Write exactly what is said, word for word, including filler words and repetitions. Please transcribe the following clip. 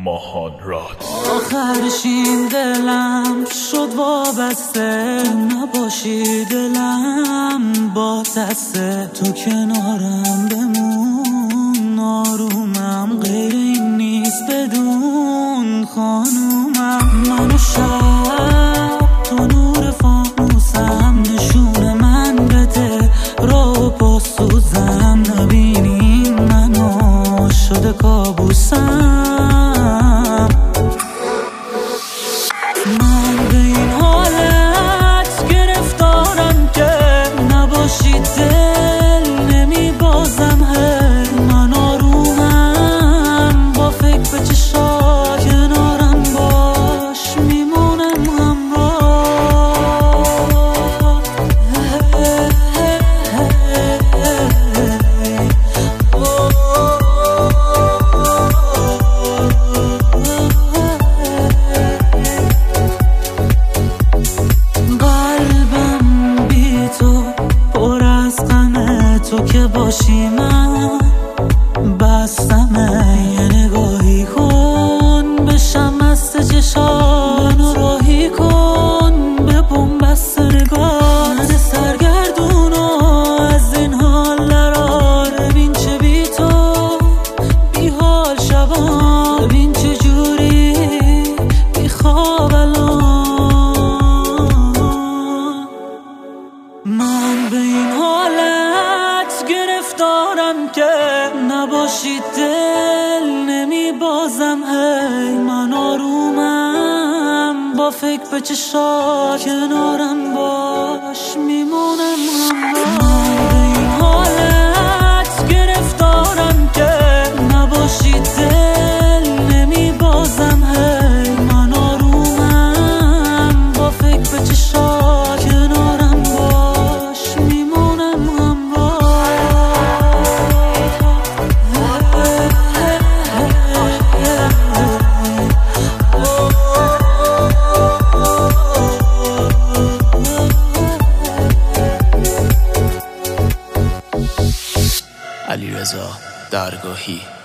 ماهان راد. آخرش این دلم شد وابسته، نباشی دلم با دسته، تو کنارم بمون آرومم، غیر این نیست بدون خانومم. منو شب تو نور فانوسم، نشون من بده رو بسوزم، نبینی منو شده کابوسم. من به این حالت گرفتارم که نباشی دل نمی بازم، هی من آرومم با فکر به چشا کنارم باش میمونم همراه. تو که باشی من بستمه، یه نگاهی کن بشم مست چشات، منو راهی کن به بنبست نگاه، من سرگردون و از این حال درار. ببین چه بی تو بی حال شبان، ببین چه جوری بی خواب الان. من به این حالت گرفتارم که نباشی دل نمی بازم، هی من آرومم با فکر به چشا کنارم باش میمونم همراه. من به این حالت گرفتارم که نباشی دل نمی بازم، هی من آرومم با فکر به چشا کنارم باش میمونم همراه. علیرضا درگاهی.